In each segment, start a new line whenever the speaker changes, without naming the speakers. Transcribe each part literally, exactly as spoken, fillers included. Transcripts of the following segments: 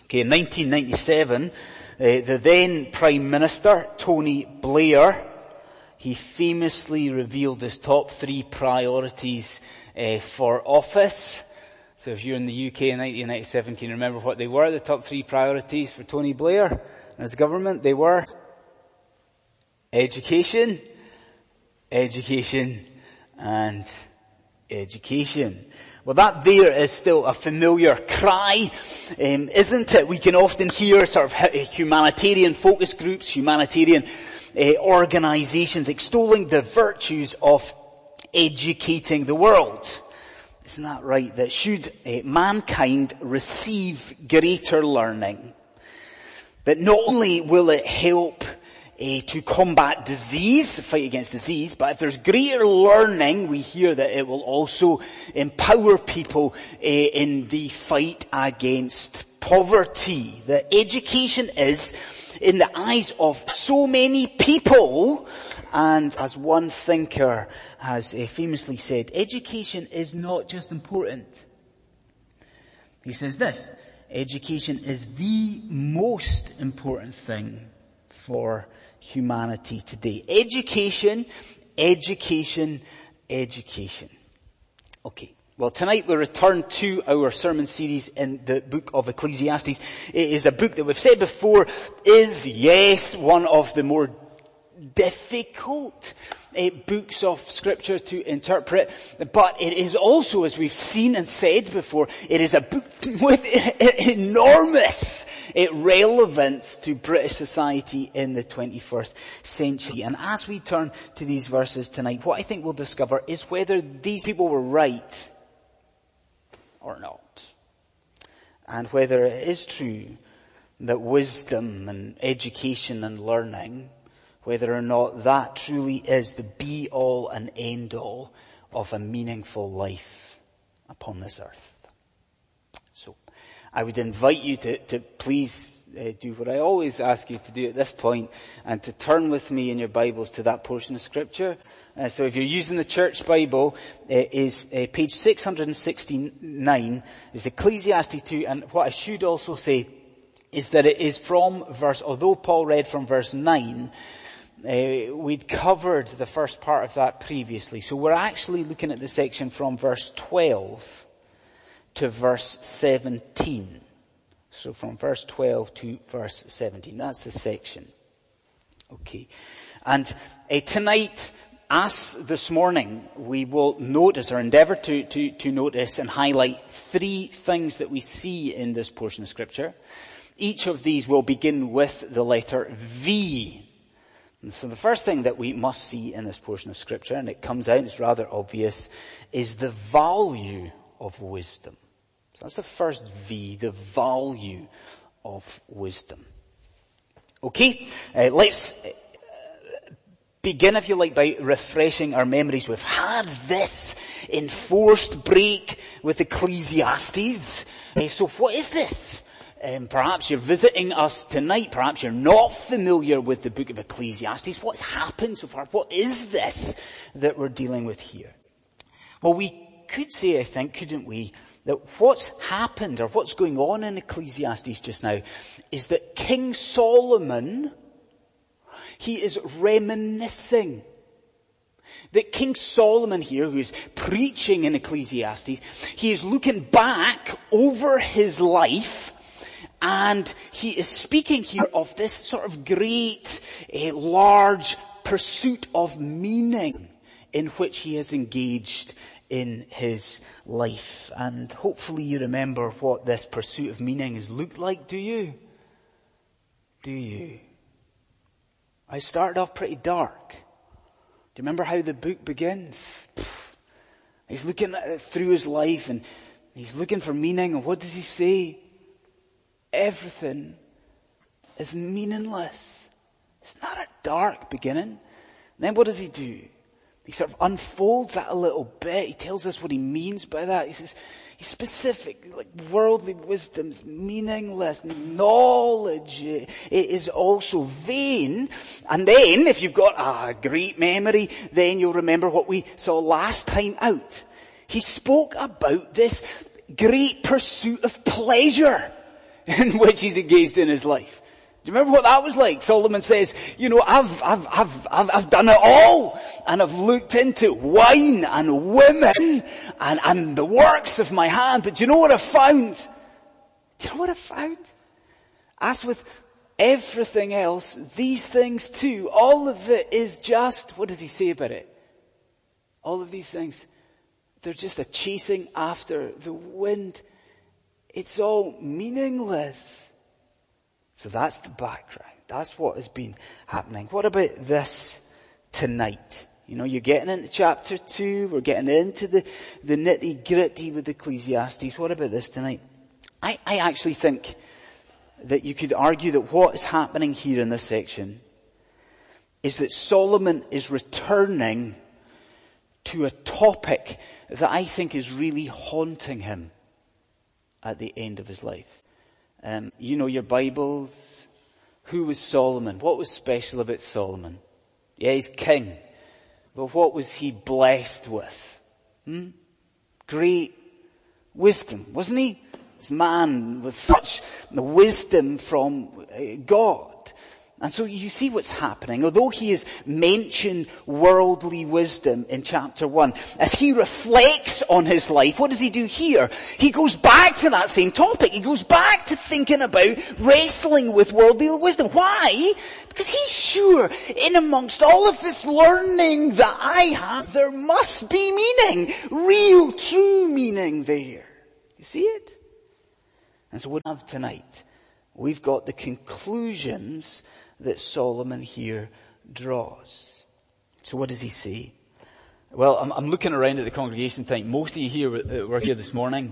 Okay, in nineteen ninety-seven, uh, the then Prime Minister, Tony Blair, he famously revealed his top three priorities uh, for office. So if you're in the U K in nineteen ninety-seven, can you remember what they were? The top three priorities for Tony Blair and his government? They were education, education, and education. Well, that there is still a familiar cry, um, isn't it? We can often hear sort of humanitarian focus groups, humanitarian uh, organizations extolling the virtues of educating the world. Isn't that right? That should uh, mankind receive greater learning, that not only will it help Uh, to combat disease, the fight against disease, but if there's greater learning, we hear that it will also empower people uh, in the fight against poverty. That education is, in the eyes of so many people, and as one thinker has uh, famously said, education is not just important. He says this: education is the most important thing for humanity today. Education, education, education. Okay. Well, tonight we return to our sermon series in the book of Ecclesiastes. It is a book that we've said before is, yes, one of the more difficult uh, books of scripture to interpret, but it is also, as we've seen and said before, it is a book with enormous uh, relevance to British society in the twenty-first century. And as we turn to these verses tonight, what I think we'll discover is whether these people were right or not, and whether it is true that wisdom and education and learning, whether or not that truly is the be-all and end-all of a meaningful life upon this earth. So, I would invite you to, to please uh, do what I always ask you to do at this point, and to turn with me in your Bibles to that portion of Scripture. Uh, so if you're using the Church Bible, uh, is uh, page six hundred sixty-nine, is Ecclesiastes two, and what I should also say is that it is from verse, although Paul read from verse nine, Uh, we'd covered the first part of that previously. So we're actually looking at the section from verse twelve to verse seventeen. So from verse twelve to verse seventeen. That's the section. Okay. And uh, tonight, as this morning, we will notice or endeavour to, to, to notice and highlight three things that we see in this portion of Scripture. Each of these will begin with the letter V. And so the first thing that we must see in this portion of Scripture, and it comes out, it's rather obvious, is the value of wisdom. So that's the first V, the value of wisdom. Okay, uh, let's uh, begin, if you like, by refreshing our memories. We've had this enforced break with Ecclesiastes. Uh, so what is this? Um, perhaps you're visiting us tonight. Perhaps you're not familiar with the book of Ecclesiastes. What's happened so far? What is this that we're dealing with here? Well, we could say, I think, couldn't we, that what's happened or what's going on in Ecclesiastes just now is that King Solomon, he is reminiscing. That King Solomon here, who is preaching in Ecclesiastes, he is looking back over his life, and he is speaking here of this sort of great, uh, large pursuit of meaning in which he has engaged in his life. And hopefully you remember what this pursuit of meaning has looked like, do you? Do you? I started off pretty dark. Do you remember how the book begins? He's looking at it through his life, and he's looking for meaning, and what does he say? Everything is meaningless. It's not a dark beginning. And then what does he do? He sort of unfolds that a little bit. He tells us what he means by that. He says, he's specific, like worldly wisdom's meaningless. Knowledge it is also vain. And then, if you've got a great memory, then you'll remember what we saw last time out. He spoke about this great pursuit of pleasure. in which he's engaged in his life. Do you remember what that was like? Solomon says, you know, I've, I've, I've, I've, I've done it all, and I've looked into wine and women and, and the works of my hand, but do you know what I found? Do you know what I found? As with everything else, these things too, all of it is just, what does he say about it? All of these things, they're just a chasing after the wind. It's all meaningless. So that's the background. That's what has been happening. What about this tonight? You know, you're getting into chapter two. We're getting into the, the nitty gritty with Ecclesiastes. What about this tonight? I, I actually think that you could argue that what is happening here in this section is that Solomon is returning to a topic that I think is really haunting him at the end of his life. Um, you know your Bibles. Who was Solomon? What was special about Solomon? Yeah, he's king. But what was he blessed with? Hmm? Great wisdom, wasn't he? This man with such wisdom from God. And so you see what's happening. Although he has mentioned worldly wisdom in chapter one, as he reflects on his life, what does he do here? He goes back to that same topic. He goes back to thinking about wrestling with worldly wisdom. Why? Because he's sure in amongst all of this learning that I have, there must be meaning. Real, true meaning there. You see it? And so what we have tonight, we've got the conclusions that Solomon here draws. So what does he say? Well, I'm, I'm looking around at the congregation tonight. Most of you here were, were here this morning.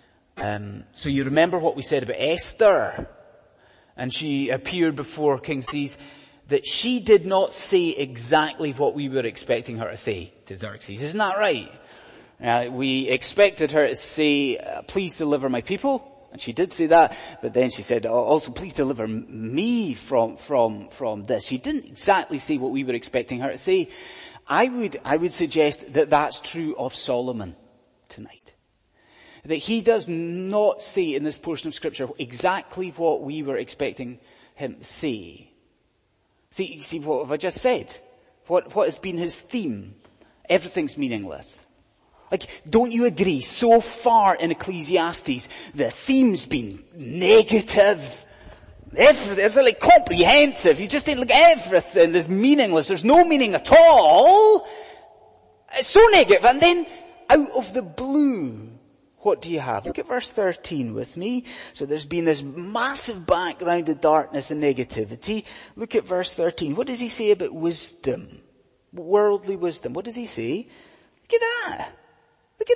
Um, so you remember what we said about Esther. And she appeared before King Xerxes, that she did not say exactly what we were expecting her to say to Xerxes. Isn't that right? Uh, we expected her to say, uh, please deliver my people. And she did say that, but then she said, also please deliver me from, from, from this. She didn't exactly say what we were expecting her to say. I would, I would suggest that that's true of Solomon tonight. That he does not say in this portion of scripture exactly what we were expecting him to say. See, see what have I just said? What, what has been his theme? Everything's meaningless. Like, don't you agree? So far in Ecclesiastes, the theme's been negative. Everything, it's like comprehensive. You just think, like, everything is meaningless. There's no meaning at all. It's so negative. And then, out of the blue, what do you have? Look at verse thirteen with me. So there's been this massive background of darkness and negativity. Look at verse thirteen. What does he say about wisdom? Worldly wisdom. What does he say? Look at that. Look at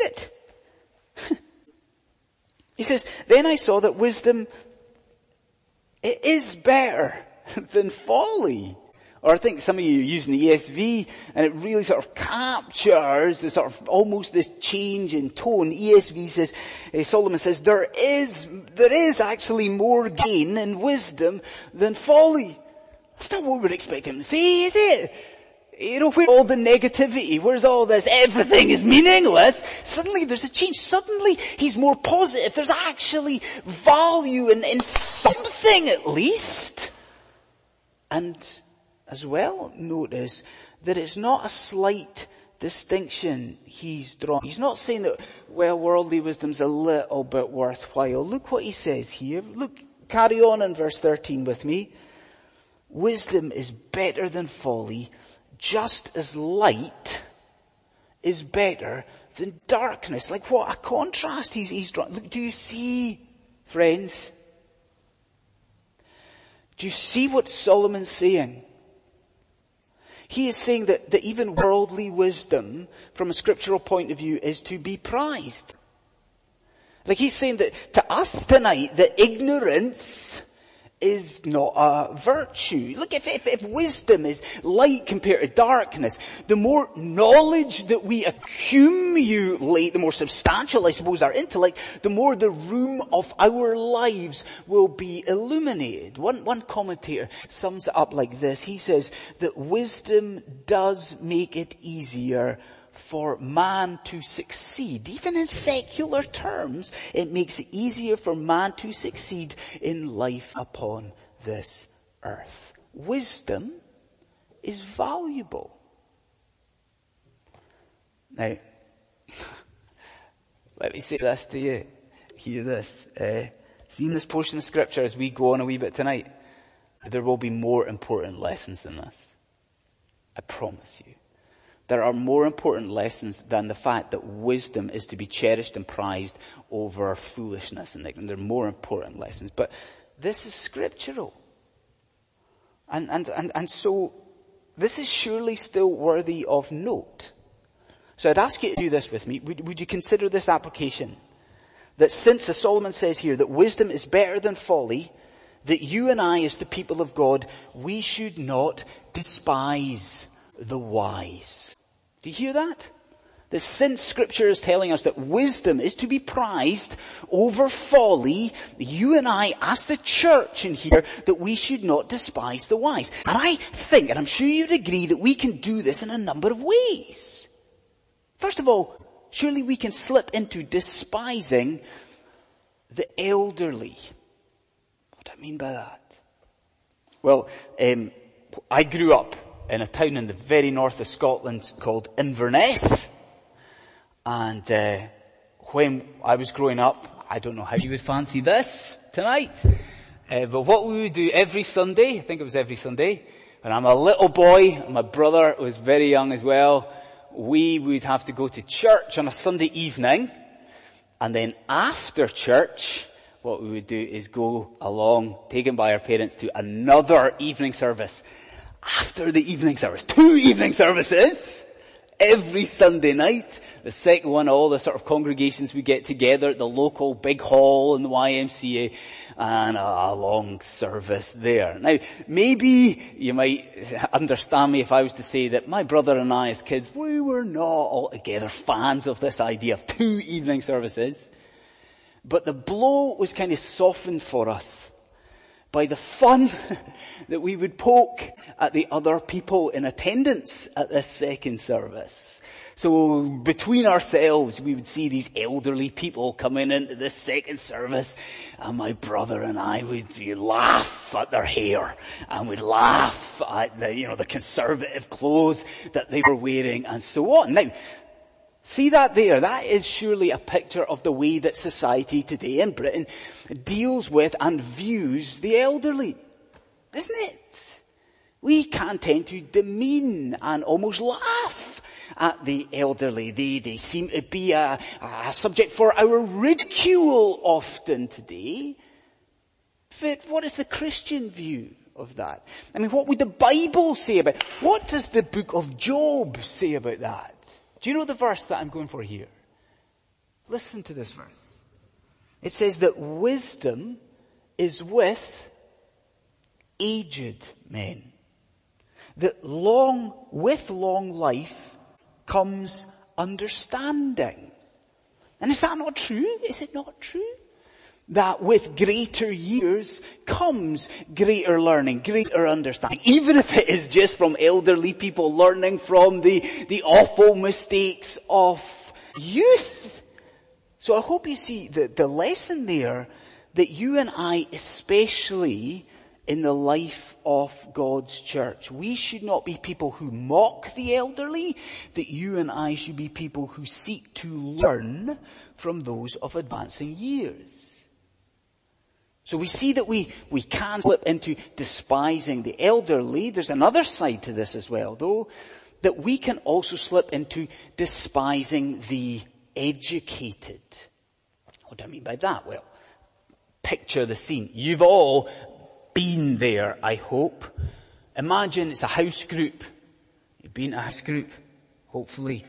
it. He says, then I saw that wisdom, it is better than folly. Or I think some of you are using the E S V, and it really sort of captures the sort of almost this change in tone. E S V says, uh, Solomon says, there is, there is actually more gain in wisdom than folly. That's not what we're expecting to say, is it? You know, where's all the negativity? Where's all this? Everything is meaningless. Suddenly there's a change. Suddenly he's more positive. There's actually value in, in something at least. And as well, notice that it's not a slight distinction he's drawn. He's not saying that, well, worldly wisdom's a little bit worthwhile. Look what he says here. Look, carry on in verse thirteen with me. Wisdom is better than folly, just as light is better than darkness. Like what a contrast he's, he's drawn. Look, do you see, friends? Do you see what Solomon's saying? He is saying that, that even worldly wisdom, from a scriptural point of view, is to be prized. Like he's saying that to us tonight, that ignorance is not a virtue. Look, if, if, if wisdom is light compared to darkness, the more knowledge that we accumulate, the more substantial, I suppose, our intellect, the more the room of our lives will be illuminated. One, one commentator sums it up like this. He says that wisdom does make it easier for man to succeed. Even in secular terms, it makes it easier for man to succeed in life upon this earth. Wisdom is valuable. Now, let me say this to you. Hear this. Uh, seeing this portion of scripture as we go on a wee bit tonight, there will be more important lessons than this. I promise you. There are more important lessons than the fact that wisdom is to be cherished and prized over foolishness. And there are more important lessons. But this is scriptural. And, and, and, and so this is surely still worthy of note. So I'd ask you to do this with me. Would, would you consider this application? That since, as Solomon says here, that wisdom is better than folly, that you and I as the people of God, we should not despise the wise. Do you hear that? That since scripture is telling us that wisdom is to be prized over folly, you and I as the church in here, that we should not despise the wise. And I think, and I'm sure you'd agree, that we can do this in a number of ways. First of all, surely we can slip into despising the elderly. What do I mean by that? Well, um, I grew up in a town in the very north of Scotland called Inverness. And uh, when I was growing up, I don't know how you would fancy this tonight, uh, but what we would do every Sunday, I think it was every Sunday, when I'm a little boy, and my brother was very young as well, we would have to go to church on a Sunday evening, and then after church, what we would do is go along, taken by our parents, to another evening service. After the evening service, two evening services, every Sunday night. The second one, all the sort of congregations would get together at the local big hall in the Y M C A, and a long service there. Now, maybe you might understand me if I was to say that my brother and I as kids, we were not altogether fans of this idea of two evening services. But the blow was kind of softened for us by the fun that we would poke at the other people in attendance at this second service. So between ourselves, we would see these elderly people coming into this second service, and my brother and I would we'd laugh at their hair, and we'd laugh at the, you know, the conservative clothes that they were wearing, and so on. Now, see that there? That is surely a picture of the way that society today in Britain deals with and views the elderly. Isn't it? We can tend to demean and almost laugh at the elderly. They, they seem to be a, a subject for our ridicule often today. But what is the Christian view of that? I mean, what would the Bible say about it? What does the book of Job say about that? Do you know the verse that I'm going for here? Listen to this verse. It says that wisdom is with aged men. That long, with long life comes understanding. And is that not true? Is it not true? That with greater years comes greater learning, greater understanding. Even if it is just from elderly people learning from the, the awful mistakes of youth. So I hope you see the, the lesson there that you and I especially in the life of God's church. We should not be people who mock the elderly, that you and I should be people who seek to learn from those of advancing years. So we see that we, we can slip into despising the elderly. There's another side to this as well, though, that we can also slip into despising the educated. What do I mean by that? Well, picture the scene. You've all been there, I hope. Imagine it's a house group. You've been to a house group, hopefully.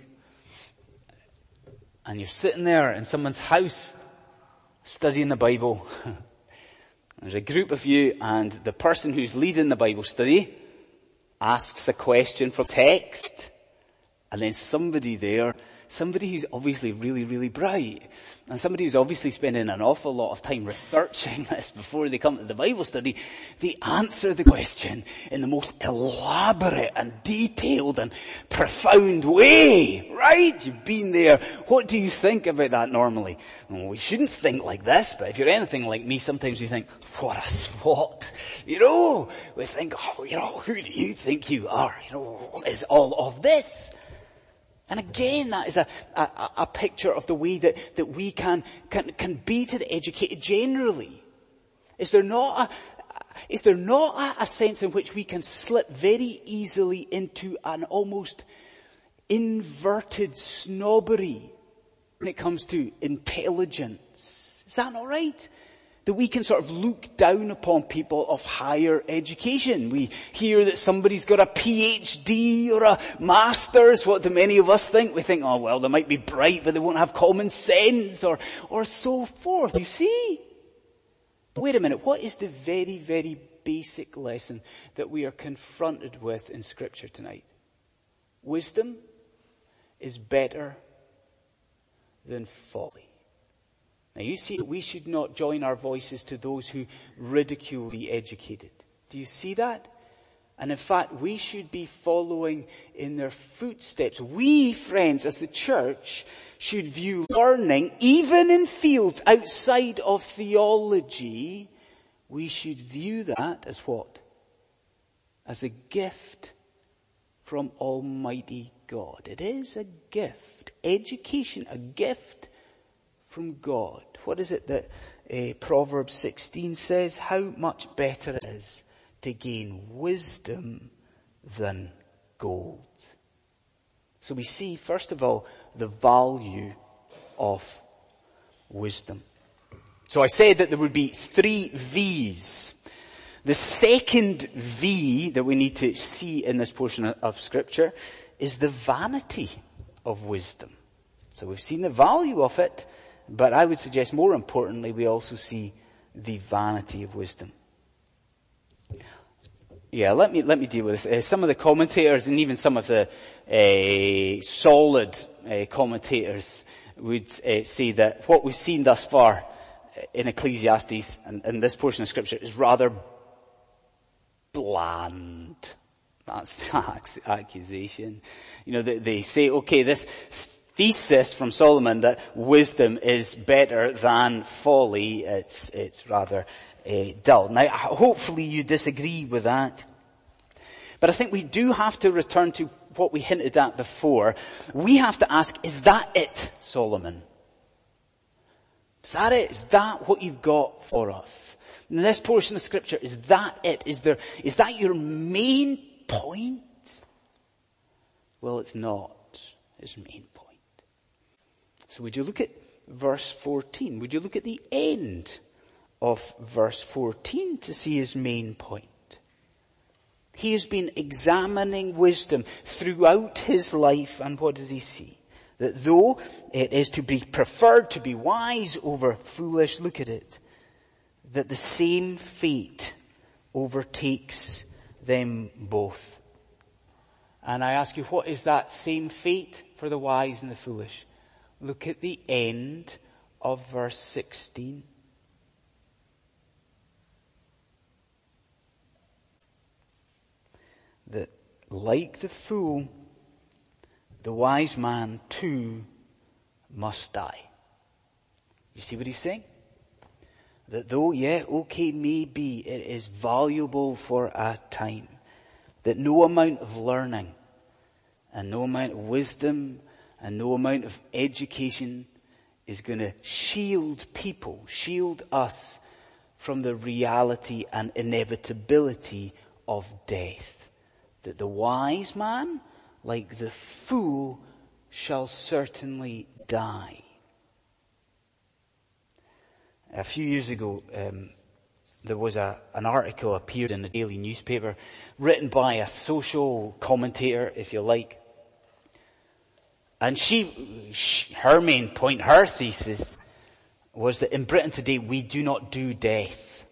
And you're sitting there in someone's house studying the Bible. There's a group of you, and the person who's leading the Bible study asks a question from text, and then somebody there somebody who's obviously really, really bright, and somebody who's obviously spending an awful lot of time researching this before they come to the Bible study, they answer the question in the most elaborate and detailed and profound way, right? You've been there. What do you think about that normally? Well, we shouldn't think like this, but if you're anything like me, sometimes we think, what a swat. You know, we think, oh, you know, who do you think you are? You know, what is all of this? And again, that is a, a, a picture of the way that, that we can, can, can be to the educated generally. Is there not a, is there not a, a sense in which we can slip very easily into an almost inverted snobbery when it comes to intelligence? Is that not right? That we can sort of look down upon people of higher education. We hear that somebody's got a P H D or a master's. What do many of us think? We think, oh well, they might be bright, but they won't have common sense, or, or so forth. You see? Wait a minute, what is the very, very basic lesson that we are confronted with in Scripture tonight? Wisdom is better than folly. Now you see, we should not join our voices to those who ridicule the educated. Do you see that? And in fact, we should be following in their footsteps. We, friends, as the church, should view learning, even in fields outside of theology, we should view that as what? As a gift from Almighty God. It is a gift. Education, a gift from God. What is it that uh, Proverbs sixteen says? How much better it is to gain wisdom than gold. So we see, first of all, the value of wisdom. So I said that there would be three V's. The second V that we need to see in this portion of Scripture is the vanity of wisdom. So we've seen the value of it, but I would suggest more importantly, we also see the vanity of wisdom. Yeah, let me, let me deal with this. Uh, some of the commentators and even some of the uh, solid uh, commentators would uh, say that what we've seen thus far in Ecclesiastes and in this portion of Scripture is rather bland. That's the accusation. You know, they, they say, okay, this thesis from Solomon that wisdom is better than folly, it's, it's rather uh, dull. Now, hopefully you disagree with that. But I think we do have to return to what we hinted at before. We have to ask, is that it, Solomon? Is that it? Is that what you've got for us? In this portion of Scripture, is that it? Is there, is that your main point? Well, it's not his main point. So would you look at verse fourteen? Would you look at the end of verse fourteen to see his main point? He has been examining wisdom throughout his life, and what does he see? That though it is to be preferred to be wise over foolish, look at it, that the same fate overtakes them both. And I ask you, what is that same fate for the wise and the foolish? Look at the end of verse sixteen. That like the fool, the wise man too must die. You see what he's saying? That though, yeah, okay, maybe it is valuable for a time, that no amount of learning and no amount of wisdom and no amount of education is going to shield people, shield us from the reality and inevitability of death. That the wise man, like the fool, shall certainly die. A few years ago, um, there was a, an article appeared in the daily newspaper written by a social commentator, if you like. And she, she, her main point, her thesis, was that in Britain today we do not do death.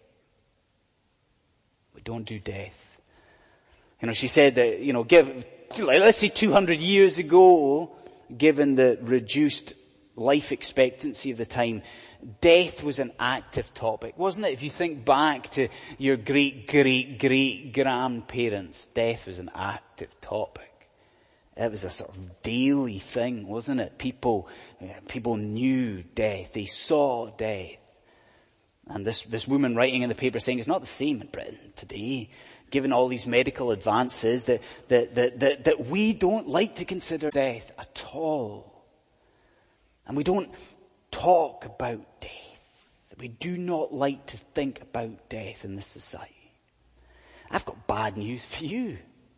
We don't do death. You know, she said that, you know, give, let's say two hundred years ago, given the reduced life expectancy of the time, death was an active topic, wasn't it? If you think back to your great, great, great grandparents, death was an active topic. It was a sort of daily thing, wasn't it? People, people knew death. They saw death. And this, this woman writing in the paper saying it's not the same in Britain today, given all these medical advances, that, that, that, that, that we don't like to consider death at all. And we don't talk about death. That we do not like to think about death in this society. I've got bad news for you.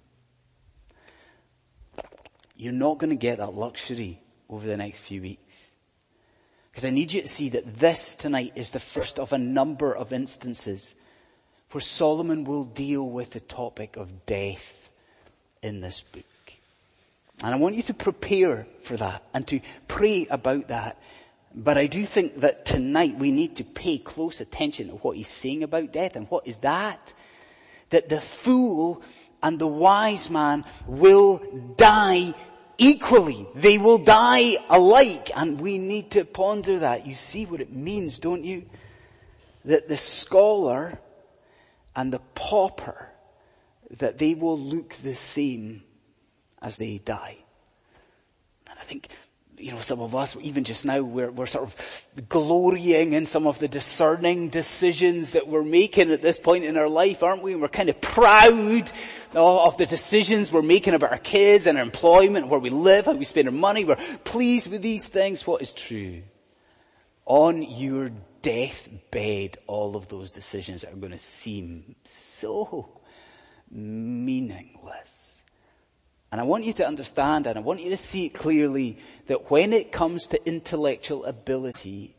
You're not going to get that luxury over the next few weeks. Because I need you to see that this tonight is the first of a number of instances where Solomon will deal with the topic of death in this book. And I want you to prepare for that and to pray about that. But I do think that tonight we need to pay close attention to what he's saying about death. And what is that? That the fool and the wise man will die equally. They will die alike. And we need to ponder that. You see what it means, don't you? That the scholar and the pauper, that they will look the same as they die. And I think, you know, some of us, even just now, we're, we're sort of glorying in some of the discerning decisions that we're making at this point in our life, aren't we? And we're kind of proud of the decisions we're making about our kids and our employment, where we live, how we spend our money. We're pleased with these things. What is true? On your deathbed, all of those decisions are going to seem so meaningless. And I want you to understand, and I want you to see it clearly, that when it comes to intellectual ability,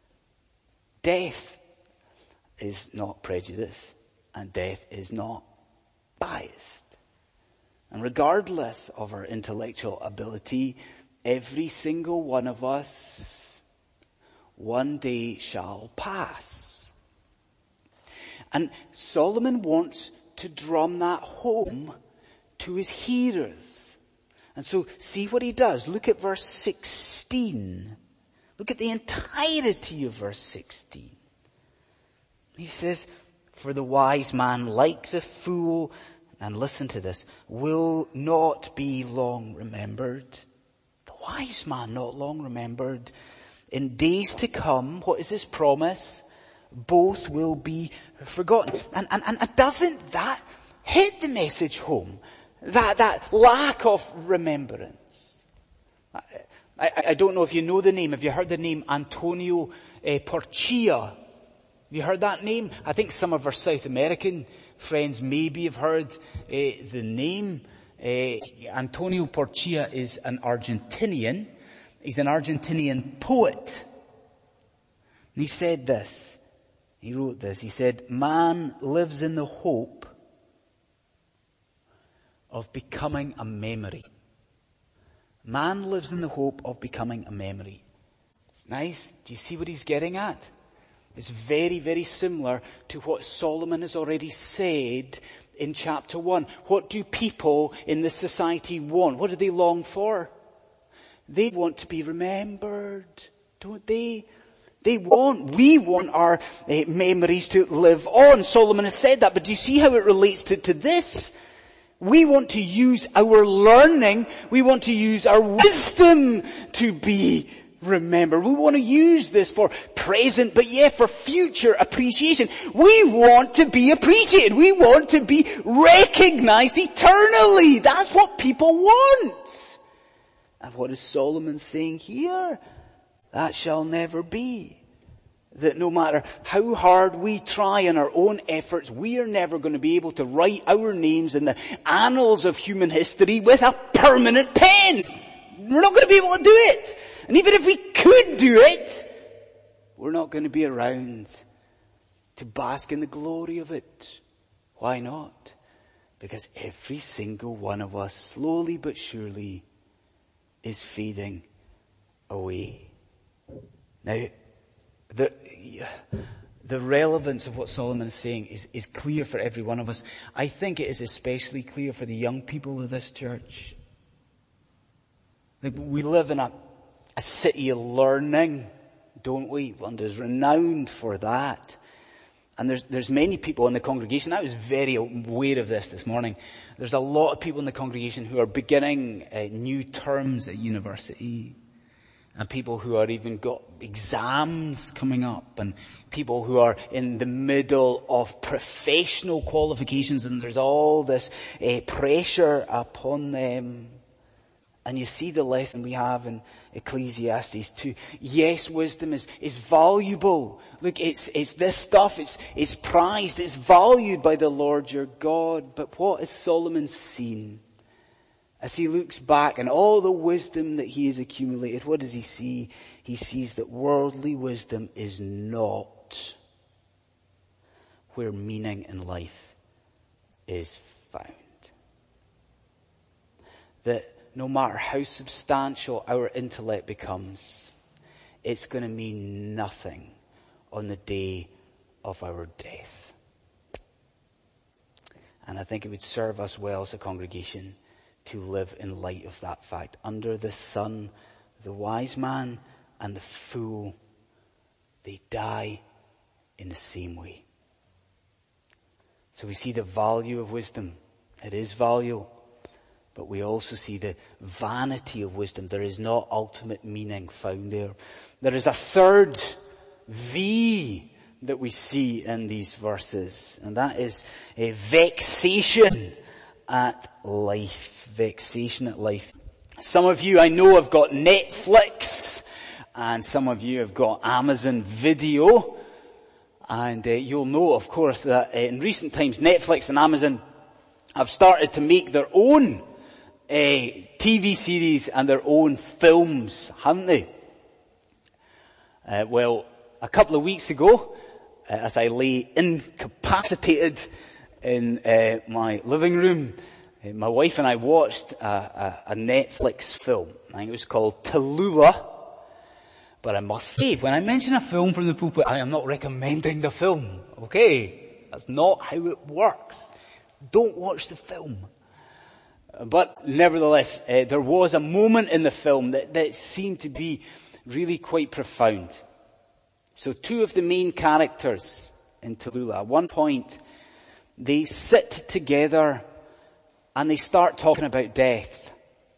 death is not prejudice, and death is not biased. And regardless of our intellectual ability, every single one of us one day shall pass. And Solomon wants to drum that home to his hearers. And so see what he does. Look at verse sixteen. Look at the entirety of verse sixteen. He says, for the wise man, like the fool, and listen to this, will not be long remembered. The wise man not long remembered. In days to come, what is his promise? Both will be forgotten. And, and, and doesn't that hit the message home? That, that lack of remembrance. I, I, I don't know if you know the name. Have you heard the name Antonio uh, Porcia? Have you heard that name? I think some of our South American friends maybe have heard uh, the name. Uh, Antonio Porcia is an Argentinian. He's an Argentinian poet. And he said this. He wrote this. He said, man lives in the hope of becoming a memory. Man lives in the hope of becoming a memory. It's nice. Do you see what he's getting at? It's very, very similar to what Solomon has already said in chapter one. What do people in this society want? What do they long for? They want to be remembered, don't they? They want, we want our uh, memories to live on. Solomon has said that, but do you see how it relates to, to this? We want to use our learning, we want to use our wisdom to be remembered. We want to use this for present, but yeah, for future appreciation. We want to be appreciated. We want to be recognized eternally. That's what people want. And what is Solomon saying here? That shall never be. That no matter how hard we try in our own efforts, we are never going to be able to write our names in the annals of human history with a permanent pen. We're not going to be able to do it. And even if we could do it, we're not going to be around to bask in the glory of it. Why not? Because every single one of us, slowly but surely, is fading away. Now, the, the relevance of what Solomon is saying is, is clear for every one of us. I think it is especially clear for the young people of this church. Like, we live in a, a city of learning, don't we? London's renowned for that. And there's, there's many people in the congregation. I was very aware of this this morning. There's a lot of people in the congregation who are beginning uh, new terms at university. And people who are even got exams coming up. And people who are in the middle of professional qualifications. And there's all this uh, pressure upon them. And you see the lesson we have in Ecclesiastes two. Yes, wisdom is, is valuable. Look, it's, it's this stuff, it's, it's prized, it's valued by the Lord your God. But what has Solomon seen? As he looks back and all the wisdom that he has accumulated, what does he see? He sees that worldly wisdom is not where meaning in life is found. That no matter how substantial our intellect becomes, it's going to mean nothing on the day of our death. And I think it would serve us well as a congregation to live in light of that fact. Under the sun, the wise man and the fool, they die in the same way. So we see the value of wisdom. It is valuable. But we also see the vanity of wisdom. There is no ultimate meaning found there. There is a third V that we see in these verses. And that is a vexation at life. Vexation at life. Some of you I know have got Netflix. And some of you have got Amazon Video. And uh, you'll know, of course, that uh, in recent times Netflix and Amazon have started to make their own Uh, T V series and their own films, haven't they? Uh, well, a couple of weeks ago, uh, as I lay incapacitated in uh, my living room, uh, my wife and I watched a, a, a Netflix film. I think it was called Tallulah. But I must say, when I mention a film from the pulpit, I am not recommending the film. Okay? That's not how it works. Don't watch the film. But nevertheless, uh, there was a moment in the film that, that seemed to be really quite profound. So two of the main characters in Tallulah, at one point, they sit together and they start talking about death.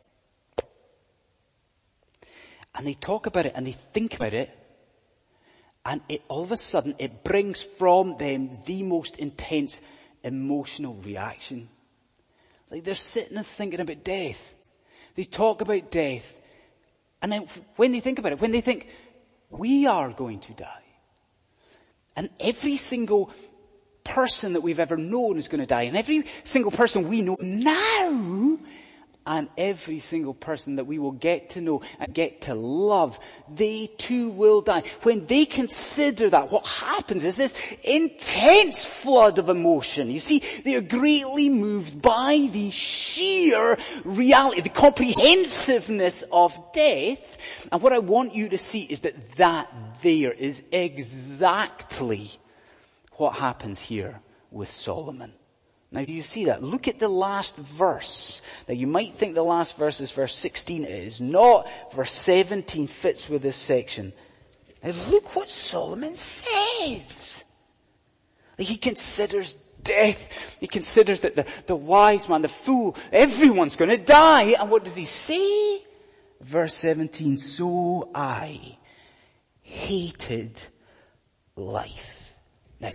And they talk about it and they think about it. And it, all of a sudden, it brings from them the most intense emotional reaction. Like they're sitting and thinking about death. They talk about death. And then when they think about it, when they think, we are going to die. And every single person that we've ever known is going to die. And every single person we know now, and every single person that we will get to know and get to love, they too will die. When they consider that, what happens is this intense flood of emotion. You see, they are greatly moved by the sheer reality, the comprehensiveness of death. And what I want you to see is that that there is exactly what happens here with Solomon. Now do you see that? Look at the last verse. Now you might think the last verse is verse sixteen. It is not. Verse seventeen fits with this section. Now look what Solomon says. He considers death. He considers that the, the wise man, the fool, everyone's going to die. And what does he say? Verse seventeen, so I hated life. Now,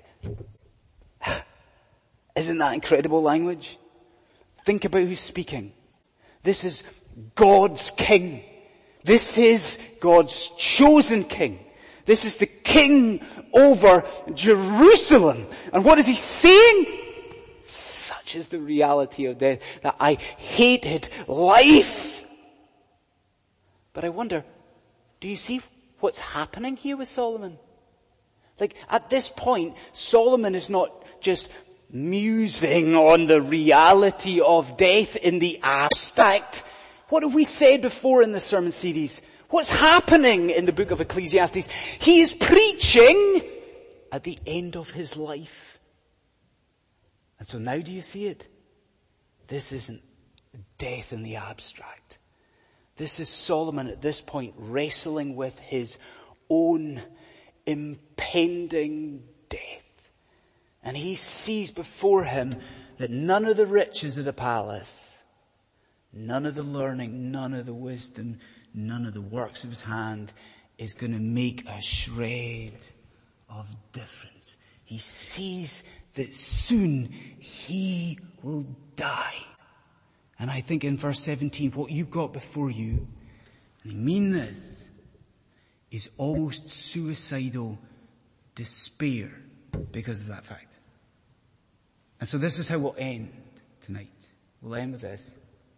isn't that incredible language? Think about who's speaking. This is God's king. This is God's chosen king. This is the king over Jerusalem. And what is he saying? Such is the reality of death, that I hated life. But I wonder, do you see what's happening here with Solomon? Like at this point, Solomon is not just musing on the reality of death in the abstract. What have we said before in the sermon series? What's happening in the book of Ecclesiastes? He is preaching at the end of his life. And so now do you see it? This isn't death in the abstract. This is Solomon at this point wrestling with his own impending death. And he sees before him that none of the riches of the palace, none of the learning, none of the wisdom, none of the works of his hand is going to make a shred of difference. He sees that soon he will die. And I think in verse seventeen, what you've got before you, and I mean this, is almost suicidal despair because of that fact. And so this is how we'll end tonight. We'll end with this.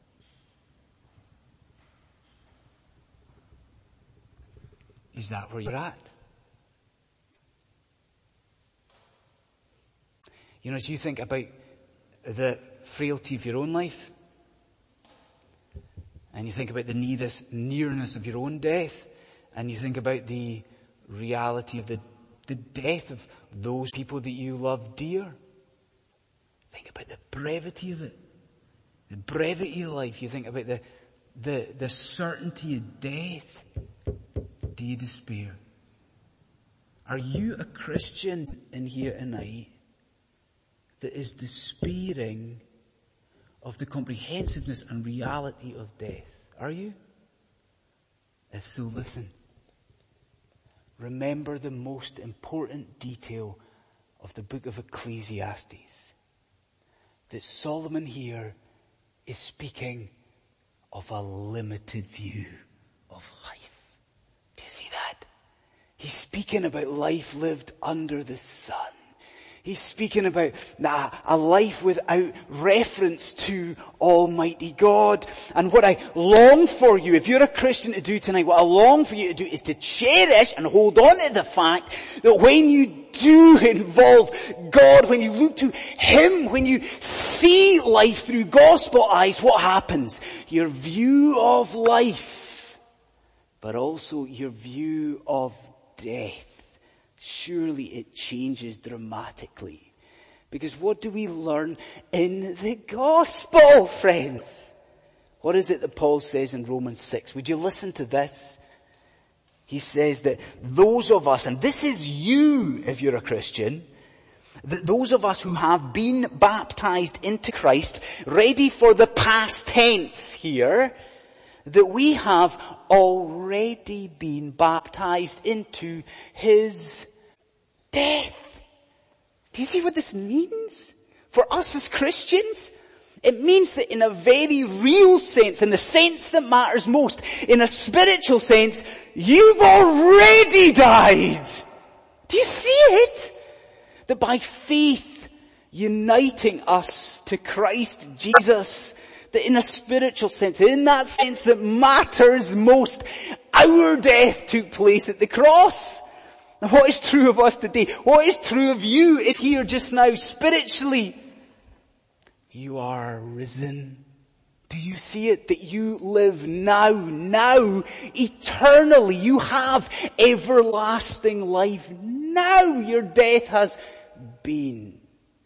Is that where you're at? You know, as you think about the frailty of your own life, and you think about the nearest, nearness of your own death, and you think about the reality of the, the death of those people that you love dear, think about the brevity of it. The brevity of life. You think about the, the, the certainty of death. Do you despair? Are you a Christian in here tonight that is despairing of the comprehensiveness and reality of death? Are you? If so, listen. Remember the most important detail of the book of Ecclesiastes. That Solomon here is speaking of a limited view of life. Do you see that? He's speaking about life lived under the sun. He's speaking about nah, a life without reference to Almighty God. And what I long for you, if you're a Christian, to do tonight, what I long for you to do is to cherish and hold on to the fact that when you do involve God, when you look to Him, when you see life through gospel eyes, what happens? Your view of life, but also your view of death. Surely it changes dramatically. Because what do we learn in the gospel, friends? What is it that Paul says in Romans six? Would you listen to this? He says that those of us, and this is you if you're a Christian, that those of us who have been baptized into Christ, ready for the past tense here, that we have already been baptized into His death. Do you see what this means? For us as Christians, it means that in a very real sense, in the sense that matters most, in a spiritual sense, you've already died. Do you see it? That by faith uniting us to Christ Jesus, that in a spiritual sense, in that sense that matters most, our death took place at the cross. And what is true of us today? What is true of you in here just now spiritually? You are risen. Do you see it? That you live now, now, eternally. You have everlasting life now. Your death has been.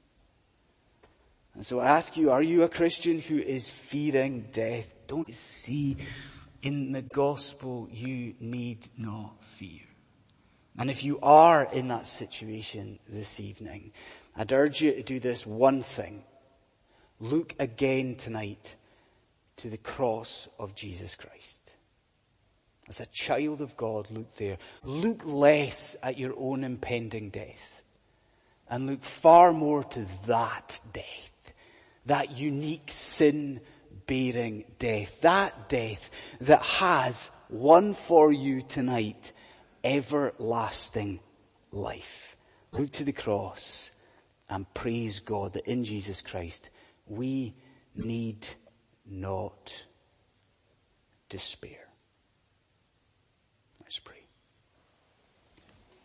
And so I ask you, are you a Christian who is fearing death? Don't you see in the gospel you need not fear? And if you are in that situation this evening, I'd urge you to do this one thing. Look again tonight to the cross of Jesus Christ. As a child of God, look there. Look less at your own impending death and look far more to that death, that unique sin-bearing death, that death that has won for you tonight everlasting life. Look to the cross and praise God that in Jesus Christ we need not despair. Let's pray.